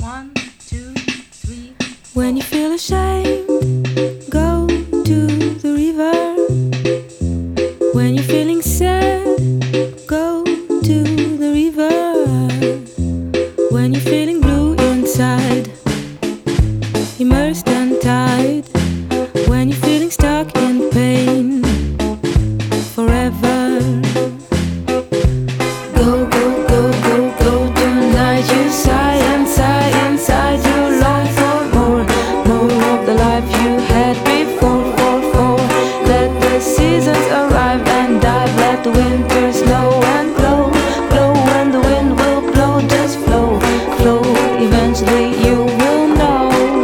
1, 2, 3. When you feel ashamed, go to the river. When you're feeling sad, go to the river. When you're feeling blue inside, immersed and tied. When you're feeling stuck in pain forever, go, go, go, go, go tonight. You sigh and sigh inside. You long for more of the life you had before. Let the seasons arrive and dive. Let the winter snow and blow, blow. When the wind will blow, just flow, flow. Eventually you will know.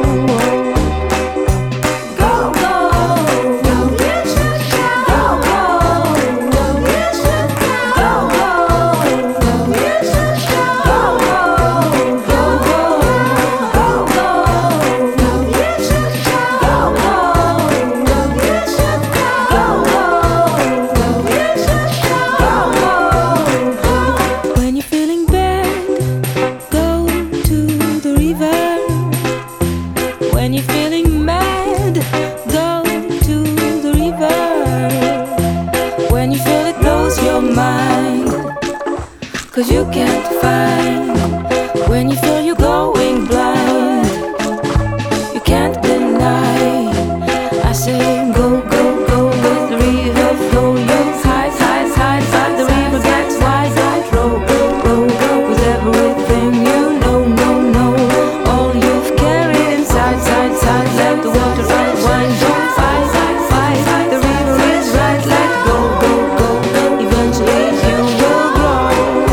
When you're feeling mad, go to the river. When you feel it blows your mind, 'cause you can't find. When you feel you're going blind, you can't deny. I say go, go, go with the river flow. You hide, hide, hide, hide. The river gets wide, wide, row, row, row with everything you know, know. All you've carried inside, side, side. Let the water unwind. Don't fight, fight, fight. The river is right. Let go, go, go. Eventually you will grow.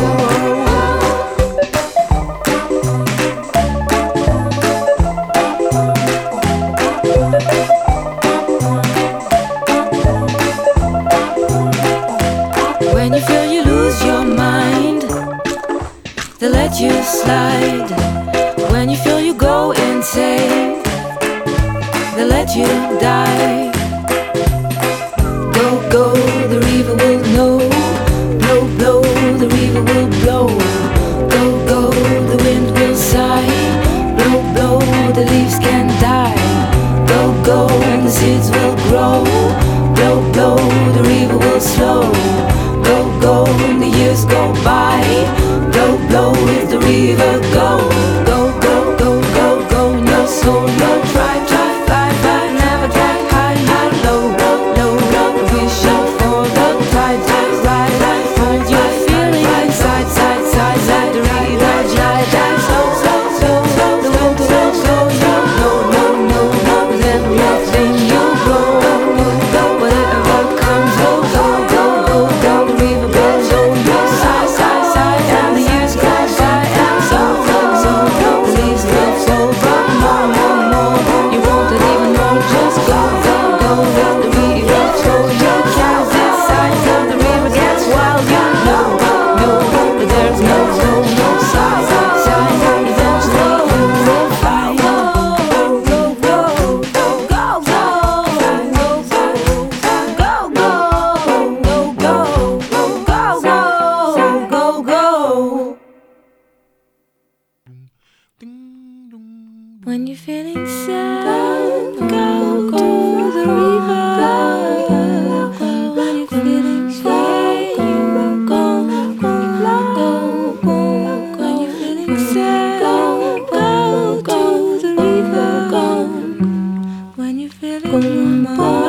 When you feel you lose your mind, they let you slide. When you feel you go insane, they let you die. Go, go, the river will know. Blow, blow, the river will blow. Go, go, the wind will sigh. Blow, blow, the leaves can die. Go, go, and the seeds will grow. Blow, blow, the river will slow. Go, go, and the years go by. Blow, blow, if the river go. Go, go, go, go, go, in your soul. No, try, try, fly, fly, never get high, high, low, low, low, low. We shall for the tide, tide, ride, ride. Find your feeling inside, side, side, side. The river, die, die, slow, slow, slow, slow. The wind will blow, no, no, no, no, no. With everything you grow, go, whatever comes, go, go, go, go, go. The river goes on your side, side, side, and the years go by, and so, the leaves will fall, but more, more, more. You won't even know, just go, go, go. The river flow, you can't decide till the river gets wild. You know, but there's no side, side. Eventually you will find. Go, go, go, go, go, go, go, go. When you're feeling sad, go to the river. When you're feeling sad, go. When you're feeling sad, go to the river. When you're feeling